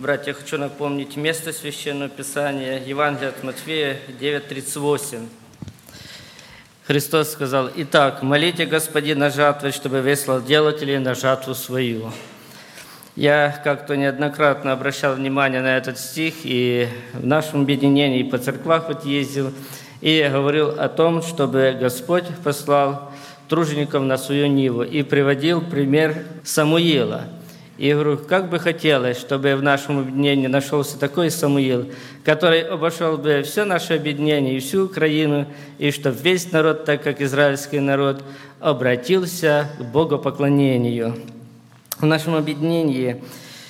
Братья, хочу напомнить место Священного Писания, Евангелие от Матфея 9:38. Христос сказал: «Итак, молите Господина жатвы, чтобы выслал делателей на жатву свою». Я как-то неоднократно обращал внимание на этот стих, и в нашем объединении, и по церквах вот ездил, и говорил о том, чтобы Господь послал тружеников на свою ниву, и приводил пример Самуила. И я говорю, как бы хотелось, чтобы в нашем объединении нашелся такой Самуил, который обошел бы все наше объединение и всю Украину, и чтобы весь народ, так как израильский народ, обратился к богопоклонению. В нашем объединении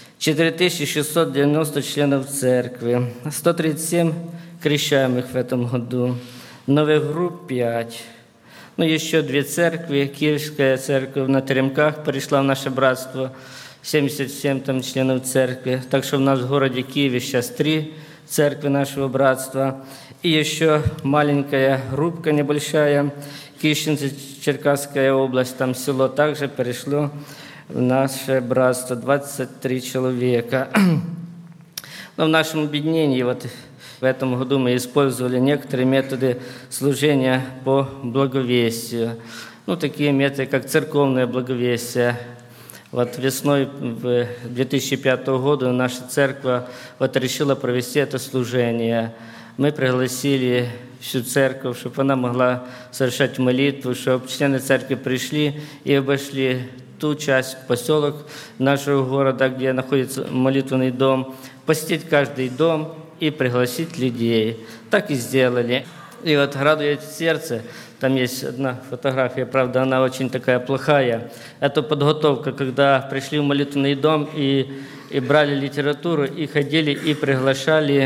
4690 членов церкви, 137 крещаемых в этом году, новых групп 5. Еще 2 церкви, Киевская церковь на Теремках пришла в наше братство, 77 там членов церкви. Так что у нас в городе Киеве сейчас 3 церкви нашего братства. И еще маленькая группка небольшая, Кищенцы, Черкасская область, там село также перешло в наше братство, 23 человека. Но в нашем объединении вот в этом году мы использовали некоторые методы служения по благовестию. Такие методы, как церковное благовестие. Вот весной 2005 года наша церковь решила провести это служение. Мы пригласили всю церковь, чтобы она могла совершать молитву, чтобы члены церкви пришли и обошли ту часть, поселок нашего города, где находится молитвенный дом, посетить каждый дом и пригласить людей. Так и сделали. И вот радует сердце. Там есть одна фотография, правда, она очень такая плохая. Это подготовка, когда пришли в молитвенный дом и брали литературу, и ходили, и приглашали.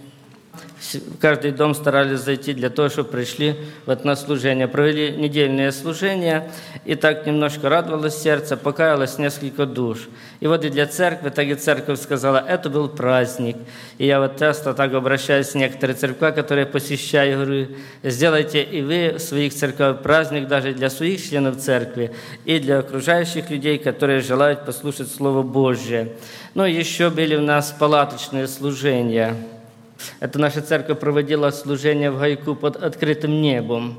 В каждый дом старались зайти для того, чтобы пришли на служение. Провели недельное служение, и так немножко радовалось сердце, покаялось несколько душ. И вот и для церкви, так и церковь сказала, это был праздник. И я часто так обращаюсь к некоторым церквям, которые посещаю, говорю, сделайте и вы в своих церквях праздник даже для своих членов церкви и для окружающих людей, которые желают послушать Слово Божье. Еще были у нас палаточные служения. Это наша церковь проводила служение в Гайку под открытым небом.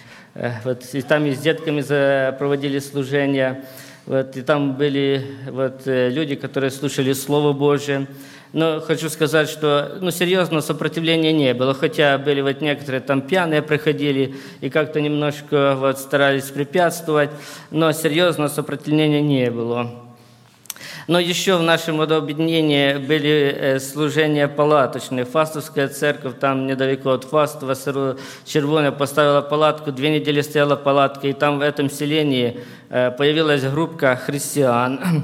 И там и с детками проводили служения. И там были люди, которые слушали Слово Божие. Но хочу сказать, что серьезного сопротивления не было. Хотя были некоторые там пьяные приходили и как-то немножко старались препятствовать, но серьезного сопротивления не было. Но еще в нашем объединении были служения палаточные. Фастовская церковь, там недалеко от Фастова, село Червоне, поставила палатку, 2 недели стояла палатка, и там в этом селении появилась группа христиан.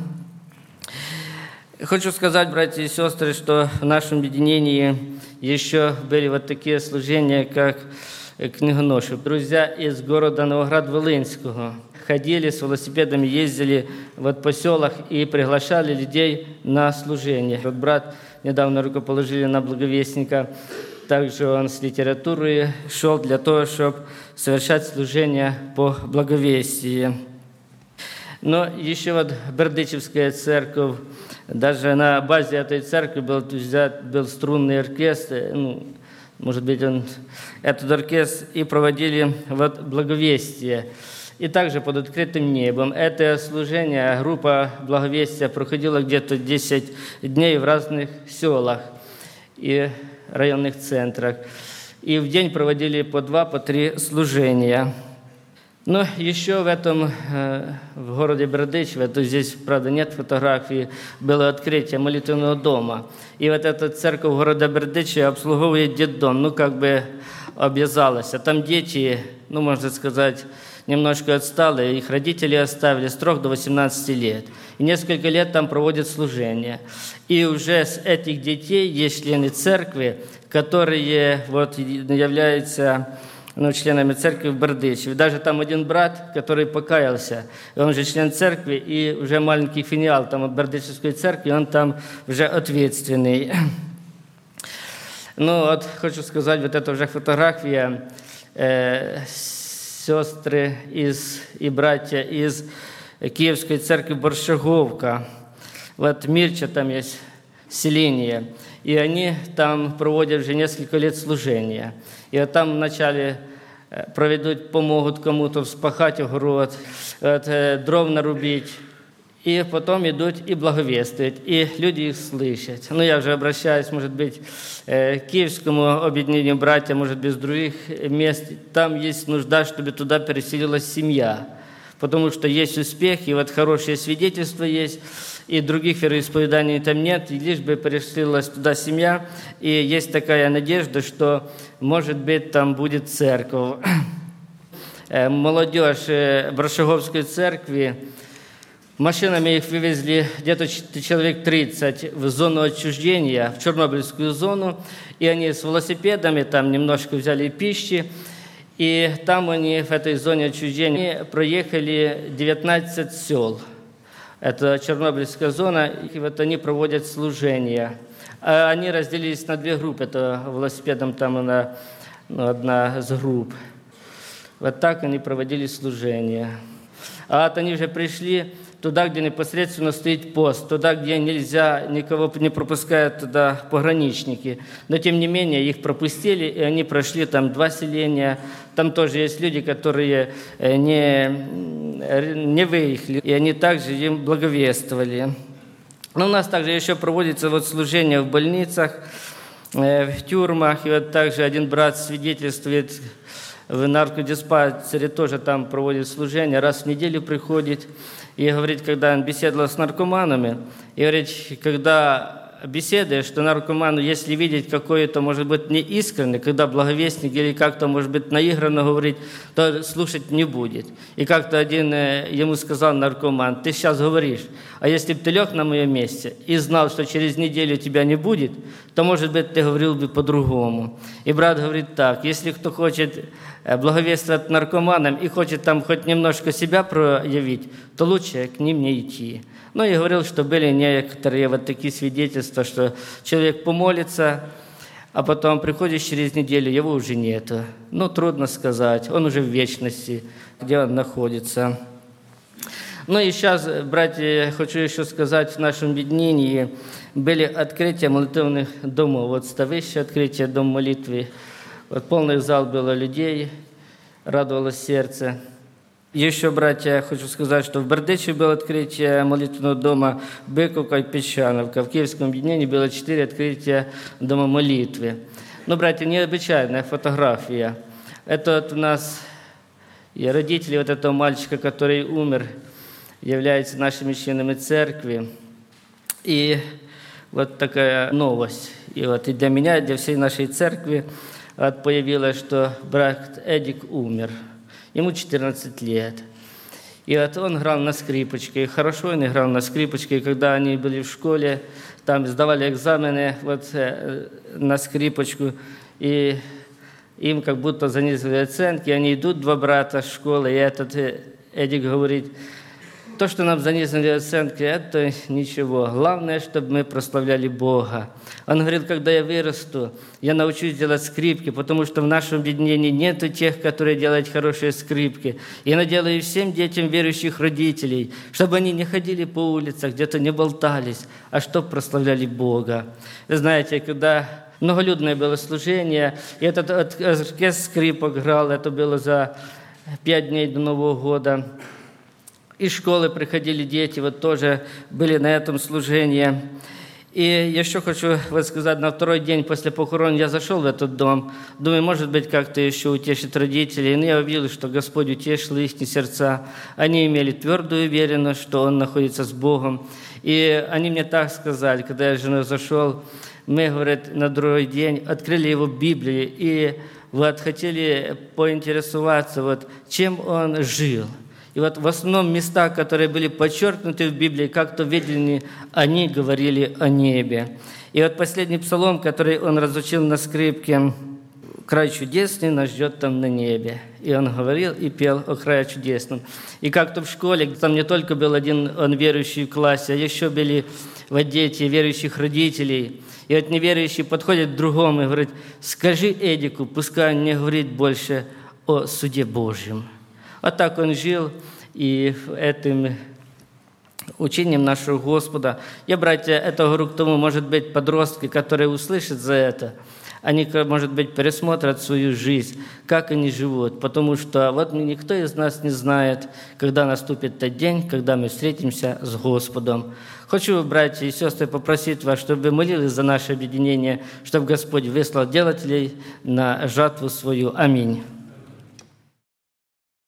Хочу сказать, братья и сестры, что в нашем объединении еще были такие служения, как книгоноши. Друзья из города Новоград-Волынского ходили с велосипедами, ездили по селах и приглашали людей на служение. Брат недавно рукоположили на благовестника, также он с литературой шел для того, чтобы совершать служение по благовестию. Но еще Бердичевская церковь, даже на базе этой церкви был струнный оркестр, может быть, этот оркестр, и проводили благовестие. И также под открытым небом. Это служение, группа благовестия проходила где-то 10 дней в разных селах и районных центрах. И в день проводили по 2, по 3 служения. Но еще в городе Бердичеве, здесь, правда, нет фотографий, было открытие молитвенного дома. И эта церковь города Бердичева обслуговывает детдом, обвязалась. А там дети, можно сказать, немножко отсталые, их родители оставили с 3 до 18 лет. И несколько лет там проводят служение. И уже с этих детей есть члены церкви, которые являются членами церкви в Бердичеве. Даже там один брат, который покаялся, он же член церкви, и уже маленький филиал там от Бердичевской церкви, он там уже ответственный. Хочу сказать, эта уже фотография сестры и братья из Киевской церкви Борщаговка. Мирча там есть селение. И они там проводят уже несколько лет служения. И вот там вначале проведут, помогут кому-то вспахать огород, дров нарубить. И потом идут и благовествуют, и люди их слышат. Ну, я уже обращаюсь, может быть, к Киевскому объединению братья, может быть, с других мест. Там есть нужда, чтобы туда переселилась семья, потому что есть успех, и вот хорошее свидетельство есть, и других вероисповеданий там нет, и лишь бы переселилась туда семья, и есть такая надежда, что, может быть, там будет церковь. Молодежь Брашоговской церкви, машинами их вывезли где-то человек 30 в зону отчуждения, в Чернобыльскую зону, и они с велосипедами там немножко взяли пищи, и там они в этой зоне отчуждения проехали 19 сел. Это Чернобыльская зона, и вот они проводят служения. Они разделились на две группы, это велосипедом там одна из групп. Вот так они проводили служения. А вот они уже пришли туда, где непосредственно стоит пост, туда, где нельзя, никого не пропускают туда пограничники. Но, тем не менее, их пропустили, и они прошли там 2 селения. Там тоже есть люди, которые не выехали, и они также им благовествовали. Но у нас также еще проводится вот служение в больницах, в тюрьмах, и вот также один брат свидетельствует, в наркодиспансере тоже там проводит служение, раз в неделю приходит. И говорит, когда он беседовал с наркоманами, и говорит, когда беседуешь, что наркоману, если видеть какое-то, может быть, неискренне, когда благовестник или как-то, может быть, наигранно говорит, то слушать не будет. И как-то один ему сказал наркоман, ты сейчас говоришь, а если бы ты лег на моем месте и знал, что через неделю тебя не будет, то, может быть, ты говорил бы по-другому. И брат говорит так, если кто хочет благовествовать наркоманам и хочет там хоть немножко себя проявить, то лучше к ним не идти. Ну и говорил, что были некоторые вот такие свидетельства, что человек помолится, а потом приходишь через неделю, его уже нету. Ну, трудно сказать, он уже в вечности, где он находится. Ну и сейчас, братья, хочу еще сказать, в нашем объединении были открытия молитвенных домов. Вот ставище открытие, дом молитвы. Вот полный зал было людей, радовалось сердце. Еще, братья, хочу сказать, что в Бердичеве было открытие молитвенного дома, Быковка и Песчановка. В Киевском объединении было 4 открытия дома молитвы. Ну, братья, необычайная фотография. Это вот у нас и родители вот этого мальчика, который умер, являются нашими членами церкви. И вот такая новость. И вот и для меня, и для всей нашей церкви вот появилось, что брат Эдик умер. Ему 14 лет. И вот он играл на скрипочке. И хорошо он играл на скрипочке. И когда они были в школе, там сдавали экзамены вот на скрипочку. И им как будто занизили оценки. Они идут, 2 брата в школу. И этот Эдик говорит, то, что нам занизили оценки, это ничего. Главное, чтобы мы прославляли Бога. Он говорил, когда я вырасту, я научусь делать скрипки, потому что в нашем объединении нету тех, которые делают хорошие скрипки. Я наделаю всем детям верующих родителей, чтобы они не ходили по улицах, где-то не болтались, а чтобы прославляли Бога. Вы знаете, когда многолюдное было служение, и этот оркестр скрипок играл, это было за 5 дней до Нового года. Из школы приходили дети, вот тоже были на этом служении. И еще хочу вот сказать, на 2-й день после похорон я зашел в этот дом. Думаю, может быть, как-то еще утешить родителей. Но я увидел, что Господь утешил их сердца. Они имели твердую уверенность, что Он находится с Богом. И они мне так сказали, когда я с женой зашел, мы, говорят, на 2-й день открыли его Библию и вот хотели поинтересоваться, вот, чем он жил. И вот в основном места, которые были подчеркнуты в Библии, как-то видели, они говорили о небе. И вот последний псалом, который он разучил на скрипке, «Край чудесный нас ждет там на небе». И он говорил и пел о крае чудесном. И как-то в школе, там не только был один он верующий в классе, а еще были вот дети верующих родителей. И вот неверующий подходит к другому и говорит, скажи Эдику, пускай он не говорит больше о суде Божьем. А так он жил, и в этом учением нашего Господа. Я, братья, это говорю к тому, может быть, подростки, которые услышат за это, они, может быть, пересмотрят свою жизнь, как они живут, потому что вот никто из нас не знает, когда наступит тот день, когда мы встретимся с Господом. Хочу, братья и сестры, попросить вас, чтобы вы молились за наше объединение, чтобы Господь выслал делателей на жатву свою. Аминь.